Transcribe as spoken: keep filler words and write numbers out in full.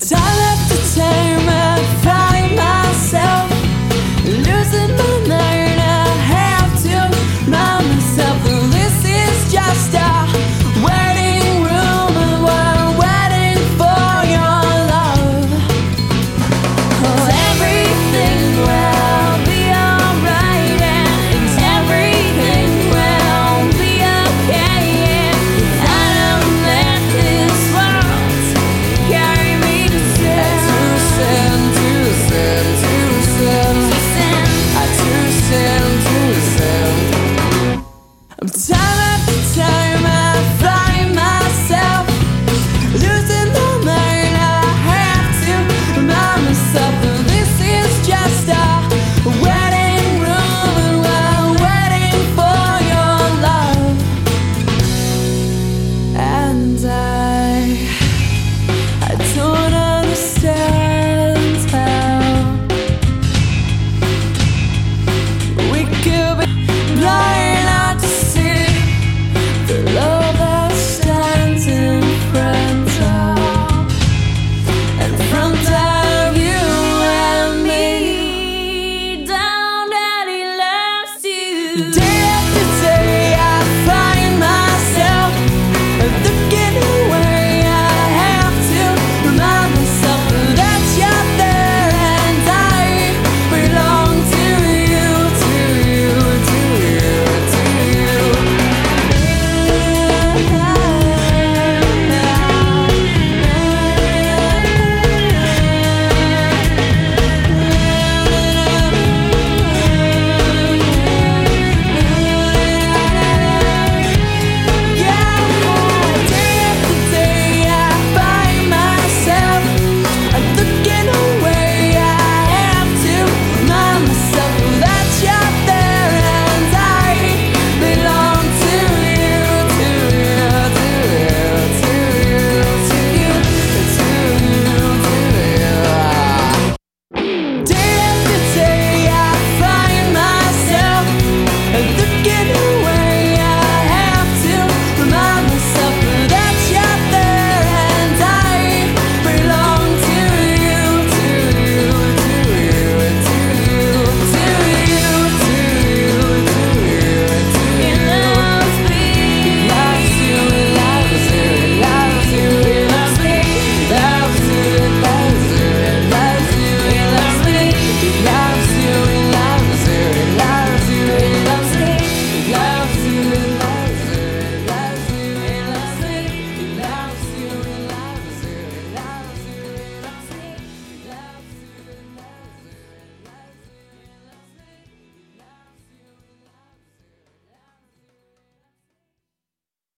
Time after time I find myself losing my mind. I have to remind myself that this is just a waiting room, and we're waiting for your love. Oh, everything will be alright, and everything will be okay. I don't let this world carry me to sin, to sin, to sin, to sin, to sin, to sin. I'm time after time I find myself losing my mind. I have to remind myself that this is just a waiting room, and we're waiting for your love. And I, I don't understand how we could be blind not to see the love that stands in front of, in front of you and me. Down that he loves you.